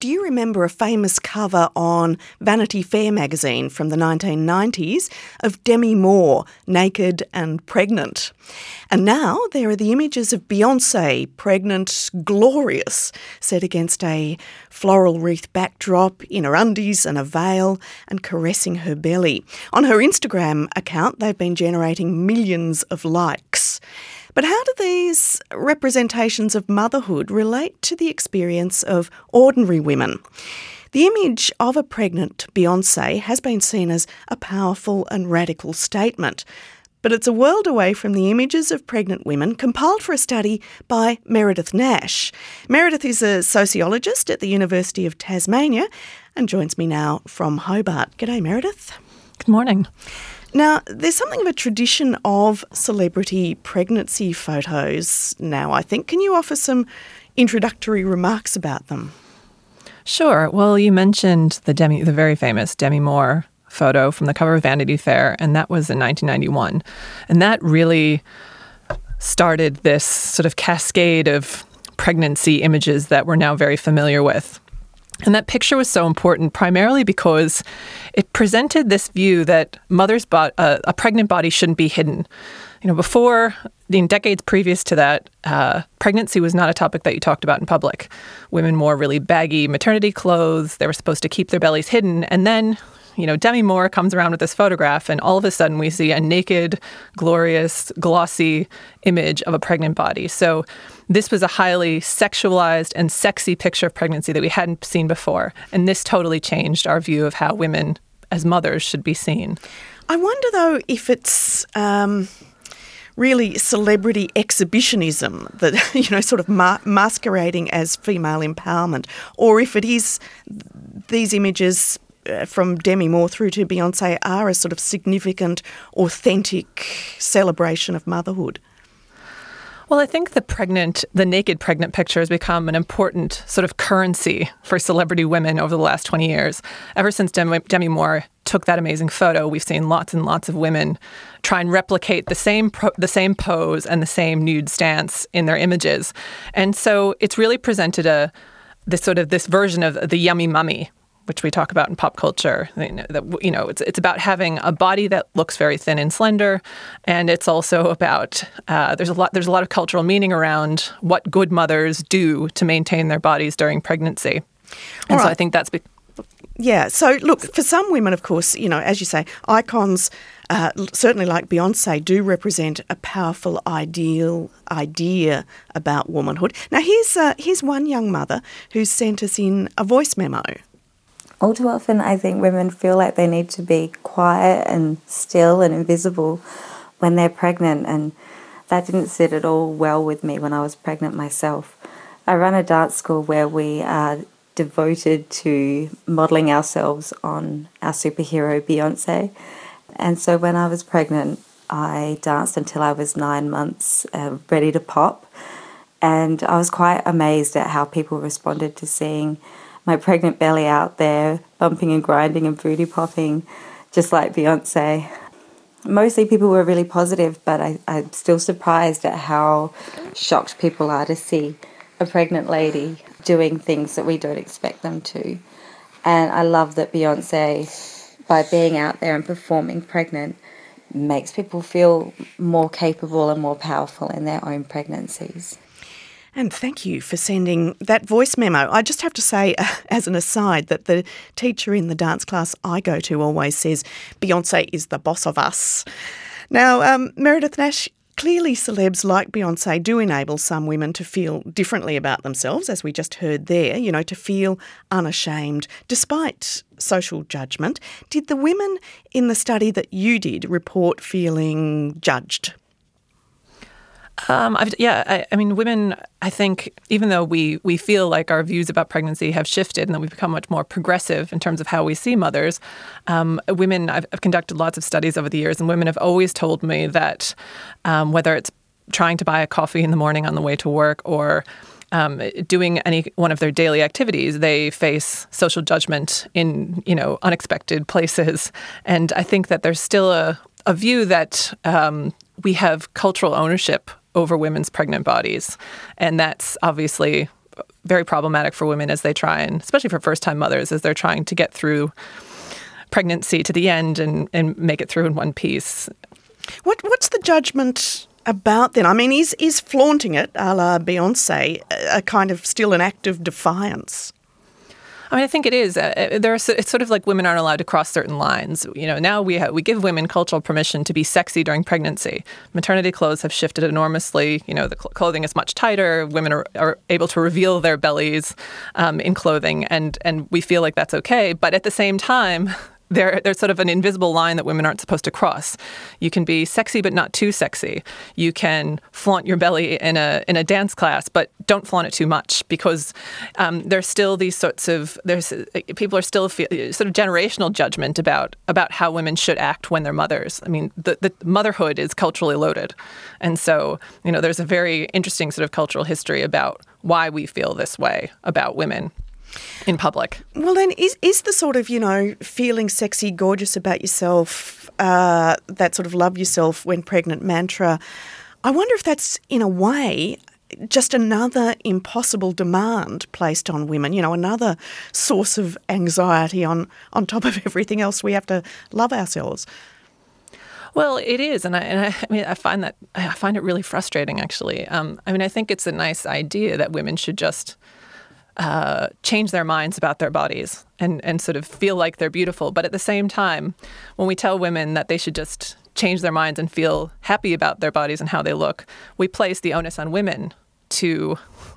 do you remember a famous cover on Vanity Fair magazine from the 1990s of Demi Moore, naked and pregnant? And now there are the images of Beyoncé, pregnant, glorious, set against a floral wreath backdrop in her undies and a veil and caressing her belly. On her Instagram account, they've been generating millions of likes. But how do these representations of motherhood relate to the experience of ordinary women? The image of a pregnant Beyoncé has been seen as a powerful and radical statement. But it's a world away from the images of pregnant women compiled for a study by Meredith Nash. Meredith is a sociologist at the University of Tasmania and joins me now from Hobart. G'day, Meredith. Good morning. Now, there's something of a tradition of celebrity pregnancy photos now, I think. Can you offer some introductory remarks about them? Sure. Well, you mentioned the very famous Demi Moore photo from the cover of Vanity Fair, and that was in 1991. And that really started this sort of cascade of pregnancy images that we're now very familiar with. And that picture was so important primarily because it presented this view that a pregnant body shouldn't be hidden. You know, before, in decades previous to that, pregnancy was not a topic that you talked about in public. Women wore really baggy maternity clothes. They were supposed to keep their bellies hidden. And then, you know, Demi Moore comes around with this photograph, and all of a sudden we see a naked, glorious, glossy image of a pregnant body. So this was a highly sexualized and sexy picture of pregnancy that we hadn't seen before. And this totally changed our view of how women as mothers should be seen. I wonder, though, if it's really celebrity exhibitionism that, you know, sort of masquerading as female empowerment, or if it is these images from Demi Moore through to Beyoncé are a sort of significant, authentic celebration of motherhood. Well, I think the naked pregnant picture has become an important sort of currency for celebrity women over the last 20 years. Ever since Demi Moore took that amazing photo, we've seen lots and lots of women try and replicate the same pose and the same nude stance in their images. And so it's really presented this version of the yummy mummy, which we talk about in pop culture. It's about having a body that looks very thin and slender, and it's also about there's a lot of cultural meaning around what good mothers do to maintain their bodies during pregnancy. And so I think that's yeah. So look, for some women, of course, you know, as you say, icons certainly like Beyoncé do represent a powerful idea about womanhood. Now here's one young mother who sent us in a voice memo. All too often, I think women feel like they need to be quiet and still and invisible when they're pregnant, and that didn't sit at all well with me when I was pregnant myself. I run a dance school where we are devoted to modelling ourselves on our superhero Beyoncé, and so when I was pregnant, I danced until I was 9 months, ready to pop, and I was quite amazed at how people responded to seeing my pregnant belly out there, bumping and grinding and booty popping, just like Beyoncé. Mostly people were really positive, but I'm still surprised at how shocked people are to see a pregnant lady doing things that we don't expect them to. And I love that Beyoncé, by being out there and performing pregnant, makes people feel more capable and more powerful in their own pregnancies. And thank you for sending that voice memo. I just have to say, as an aside, that the teacher in the dance class I go to always says, Beyoncé is the boss of us. Now, Meredith Nash, clearly celebs like Beyoncé do enable some women to feel differently about themselves, as we just heard there, you know, to feel unashamed despite social judgment. Did the women in the study that you did report feeling judged? Women, I think, even though we feel like our views about pregnancy have shifted and that we've become much more progressive in terms of how we see mothers, women, I've conducted lots of studies over the years, and women have always told me that whether it's trying to buy a coffee in the morning on the way to work or doing any one of their daily activities, they face social judgment in, unexpected places. And I think that there's still a view that we have cultural ownership over women's pregnant bodies. And that's obviously very problematic for women as they try, and especially for first-time mothers, as they're trying to get through pregnancy to the end and make it through in one piece. What's the judgment about then? I mean, is flaunting it, a la Beyonce, a kind of still an act of defiance? I mean, I think it is. It's sort of like women aren't allowed to cross certain lines. Now we give women cultural permission to be sexy during pregnancy. Maternity clothes have shifted enormously. The clothing is much tighter. Women are able to reveal their bellies in clothing, and we feel like that's okay. But at the same time, there's sort of an invisible line that women aren't supposed to cross. You can be sexy, but not too sexy. You can flaunt your belly in a dance class, but don't flaunt it too much, because there's still these people are still sort of generational judgment about how women should act when they're mothers. I mean, the motherhood is culturally loaded, and so there's a very interesting sort of cultural history about why we feel this way about women in public. Well, then, is the sort of, feeling sexy, gorgeous about yourself, that sort of love yourself when pregnant mantra, I wonder if that's, in a way, just another impossible demand placed on women, another source of anxiety on top of everything else. We have to love ourselves. Well, it is, and I find it really frustrating, actually. I think it's a nice idea that women should just change their minds about their bodies and sort of feel like they're beautiful. But at the same time, when we tell women that they should just change their minds and feel happy about their bodies and how they look, we place the onus on women to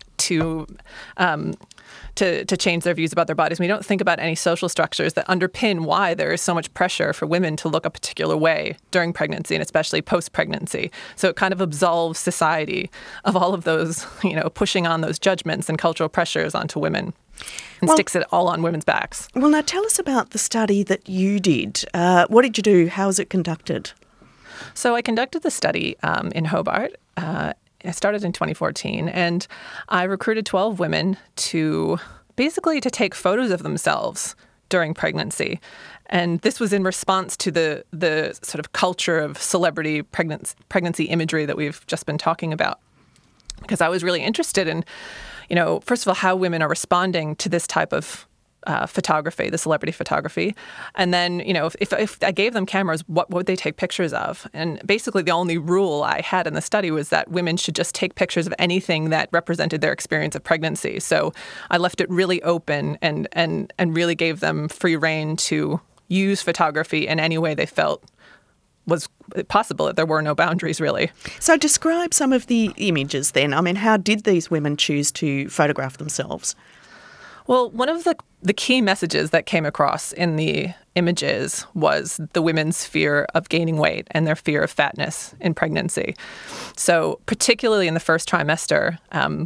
change their views about their bodies. We don't think about any social structures that underpin why there is so much pressure for women to look a particular way during pregnancy and especially post-pregnancy. So it kind of absolves society of all of those, pushing on those judgments and cultural pressures onto women and sticks it all on women's backs. Well, now tell us about the study that you did. What did you do? How was it conducted? So I conducted the study in Hobart. I started in 2014, and I recruited 12 women to take photos of themselves during pregnancy. And this was in response to the sort of culture of celebrity pregnancy imagery that we've just been talking about. Because I was really interested in, first of all, how women are responding to this type of photography, the celebrity photography. And then, if I gave them cameras, what would they take pictures of? And basically the only rule I had in the study was that women should just take pictures of anything that represented their experience of pregnancy. So I left it really open and really gave them free rein to use photography in any way they felt was possible. There were no boundaries, really. So describe some of the images then. I mean, how did these women choose to photograph themselves? Well, one of the key messages that came across in the images was the women's fear of gaining weight and their fear of fatness in pregnancy. So particularly in the first trimester,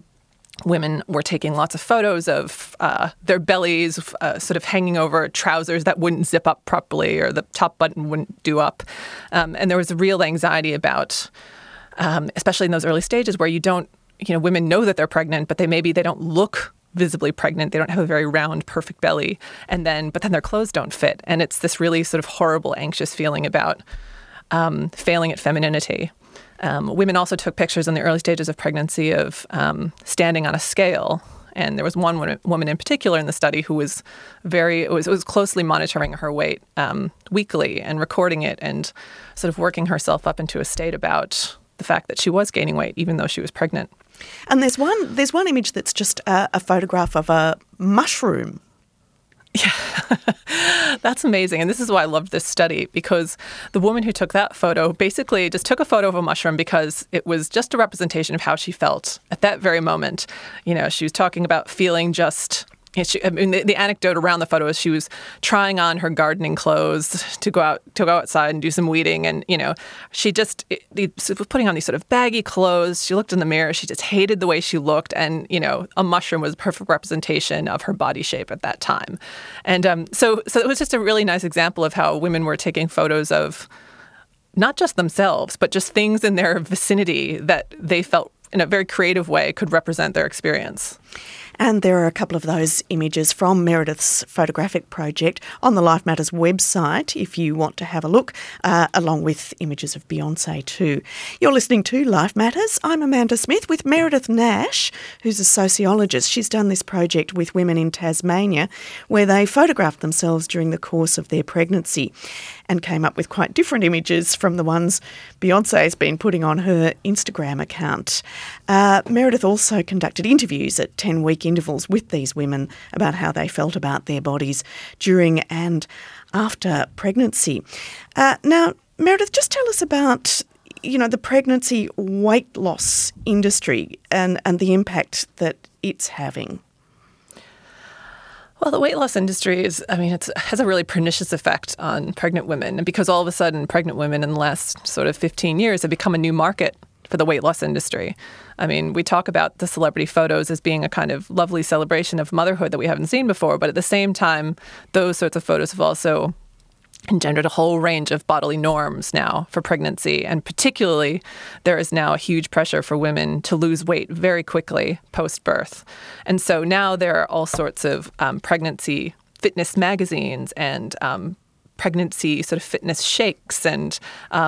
women were taking lots of photos of their bellies sort of hanging over trousers that wouldn't zip up properly or the top button wouldn't do up. And there was a real anxiety about, especially in those early stages where women know that they're pregnant, but they don't look visibly pregnant. They don't have a very round, perfect belly. But then their clothes don't fit. And it's this really sort of horrible, anxious feeling about failing at femininity. Women also took pictures in the early stages of pregnancy of standing on a scale. And there was one woman in particular in the study who was was closely monitoring her weight weekly and recording it and sort of working herself up into a state about the fact that she was gaining weight even though she was pregnant. And there's one image that's just a photograph of a mushroom. Yeah, that's amazing. And this is why I loved this study, because the woman who took that photo basically just took a photo of a mushroom because it was just a representation of how she felt at that very moment. She was talking about feeling just... the anecdote around the photo is she was trying on her gardening clothes to go outside and do some weeding, and she was putting on these sort of baggy clothes. She looked in the mirror. She just hated the way she looked, and a mushroom was a perfect representation of her body shape at that time. And so it was just a really nice example of how women were taking photos of not just themselves, but just things in their vicinity that they felt in a very creative way could represent their experience. And there are a couple of those images from Meredith's photographic project on the Life Matters website if you want to have a look, along with images of Beyonce too. You're listening to Life Matters. I'm Amanda Smith with Meredith Nash, who's a sociologist. She's done this project with women in Tasmania where they photographed themselves during the course of their pregnancy and came up with quite different images from the ones Beyonce's been putting on her Instagram account. Meredith also conducted interviews at 10-week intervals with these women about how they felt about their bodies during and after pregnancy. Now, Meredith, just tell us about the pregnancy weight loss industry and the impact that it's having. Well, the weight loss industry has a really pernicious effect on pregnant women. And because all of a sudden pregnant women in the last sort of 15 years have become a new market for the weight loss industry. I mean, we talk about the celebrity photos as being a kind of lovely celebration of motherhood that we haven't seen before. But at the same time, those sorts of photos have also engendered a whole range of bodily norms now for pregnancy. And particularly, there is now a huge pressure for women to lose weight very quickly post-birth. And so now there are all sorts of pregnancy fitness magazines and pregnancy sort of fitness shakes and,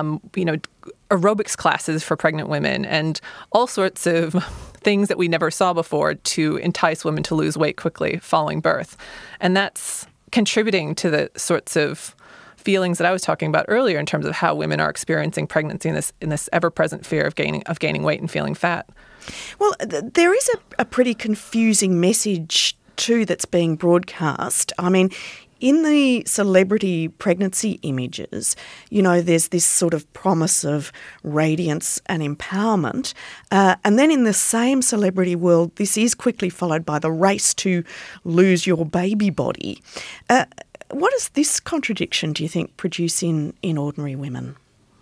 aerobics classes for pregnant women and all sorts of things that we never saw before to entice women to lose weight quickly following birth. And that's contributing to the sorts of feelings that I was talking about earlier in terms of how women are experiencing pregnancy in this ever-present fear of gaining weight and feeling fat. Well, there is a pretty confusing message too that's being broadcast. I mean, in the celebrity pregnancy images, there's this sort of promise of radiance and empowerment. And then in the same celebrity world, this is quickly followed by the race to lose your baby body. What does this contradiction, do you think, produce in ordinary women?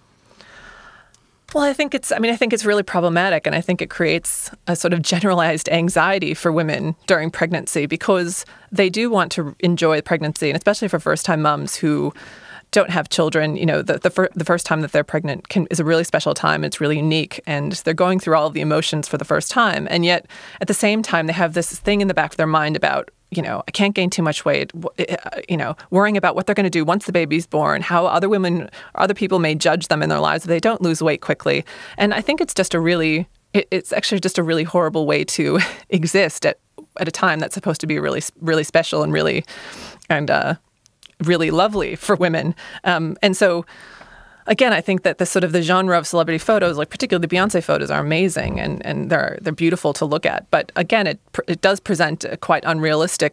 Well, I think it's really problematic, and I think it creates a sort of generalized anxiety for women during pregnancy because they do want to enjoy pregnancy, and especially for first-time mums who don't have children. The first time that they're pregnant is a really special time. It's really unique, and they're going through all of the emotions for the first time, and yet at the same time they have this thing in the back of their mind about, I can't gain too much weight, worrying about what they're going to do once the baby's born, how other people may judge them in their lives if they don't lose weight quickly. And I think it's just it's actually just a really horrible way to exist at a time that's supposed to be really, really special and really lovely for women. And so, again, I think that the genre of celebrity photos, like particularly the Beyonce photos, are amazing and they're beautiful to look at. But again, it does present a quite unrealistic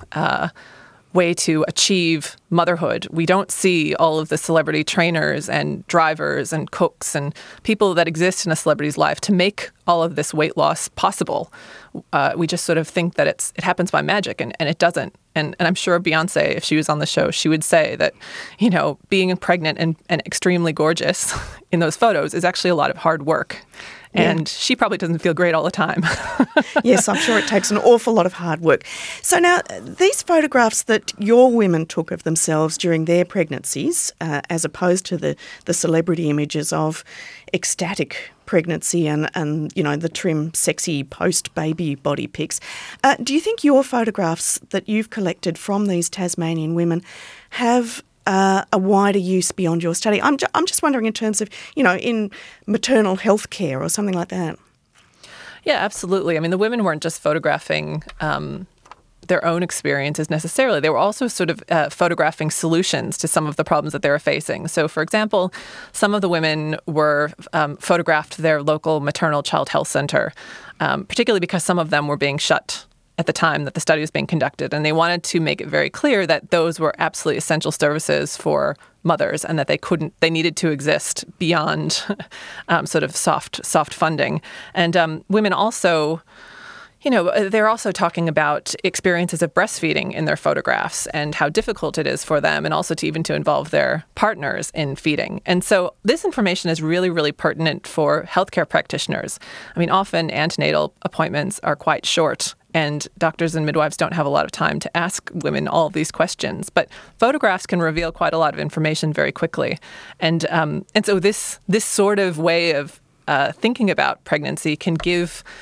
way to achieve motherhood. We don't see all of the celebrity trainers and drivers and cooks and people that exist in a celebrity's life to make all of this weight loss possible. We just sort of think that it happens by magic, and it doesn't. And I'm sure Beyonce, if she was on the show, she would say that, being pregnant and extremely gorgeous in those photos is actually a lot of hard work. And she probably doesn't feel great all the time. Yes, I'm sure it takes an awful lot of hard work. So now, these photographs that your women took of themselves during their pregnancies, as opposed to the celebrity images of ecstatic pregnancy and the trim, sexy post-baby body pics, do you think your photographs that you've collected from these Tasmanian women have a wider use beyond your study? I'm just wondering in terms of, in maternal health care or something like that. Yeah, absolutely. I mean, the women weren't just photographing their own experiences necessarily. They were also sort of photographing solutions to some of the problems that they were facing. So, for example, some of the women were photographed their local maternal child health center, particularly because some of them were being shut at the time that the study was being conducted. And they wanted to make it very clear that those were absolutely essential services for mothers and that they needed to exist beyond sort of soft funding. And women also, they're also talking about experiences of breastfeeding in their photographs and how difficult it is for them, and also to involve their partners in feeding. And so this information is really, really pertinent for healthcare practitioners. I mean, often antenatal appointments are quite short, and doctors and midwives don't have a lot of time to ask women all of these questions. But photographs can reveal quite a lot of information very quickly. And so this sort of way of thinking about pregnancy can give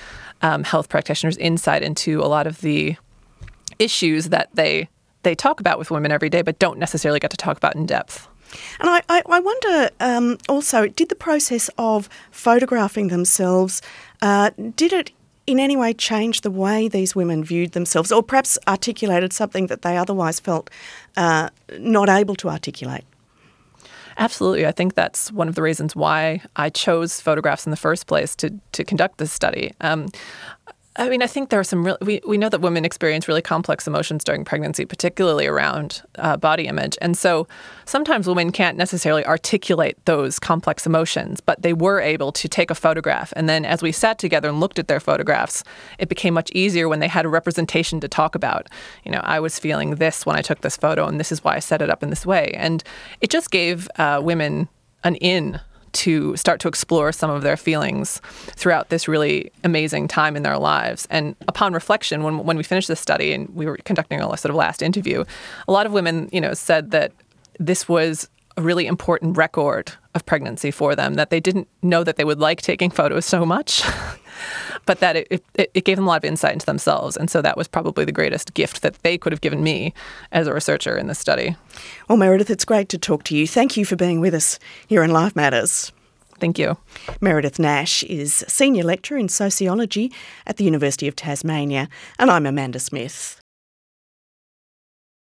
health practitioners insight into a lot of the issues that they talk about with women every day, but don't necessarily get to talk about in depth. And I wonder also, did the process of photographing themselves, did it in any way change the way these women viewed themselves, or perhaps articulated something that they otherwise felt not able to articulate? Absolutely. I think that's one of the reasons why I chose photographs in the first place to conduct this study. I think there are some we know that women experience really complex emotions during pregnancy, particularly around body image. And so sometimes women can't necessarily articulate those complex emotions, but they were able to take a photograph. And then as we sat together and looked at their photographs, it became much easier when they had a representation to talk about. I was feeling this when I took this photo, and this is why I set it up in this way. And it just gave women an in to start to explore some of their feelings throughout this really amazing time in their lives. And upon reflection, when we finished this study and we were conducting our sort of last interview, a lot of women, said that this was a really important record of pregnancy for them, that they didn't know that they would like taking photos so much, but that it gave them a lot of insight into themselves. And so that was probably the greatest gift that they could have given me as a researcher in this study. Well, Meredith, it's great to talk to you. Thank you for being with us here in Life Matters. Thank you. Meredith Nash is Senior Lecturer in Sociology at the University of Tasmania, and I'm Amanda Smith.